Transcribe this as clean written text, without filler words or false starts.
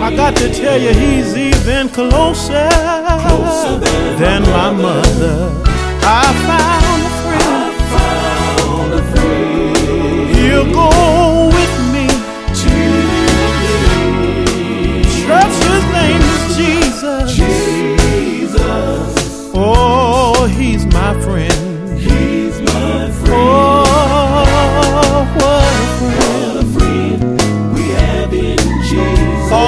I got to tell you, he's even closer than my mother. I found